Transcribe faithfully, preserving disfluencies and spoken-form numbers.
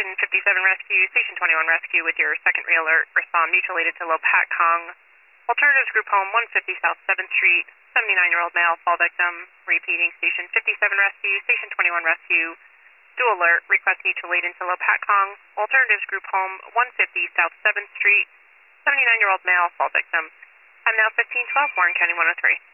Station fifty-seven Rescue, Station twenty-one Rescue with your second re-alert. Respond mutual aided to Lopat Kong. Alternatives Group Home one fifty South seventh Street. seventy-nine-year-old male fall victim. Repeating Station fifty-seven Rescue, Station twenty-one Rescue. Dual alert. Request mutual aid into Lopat Kong. Alternatives Group Home one fifty South seventh Street. seventy-nine-year-old male fall victim. I'm now fifteen twelve Warren County one oh three.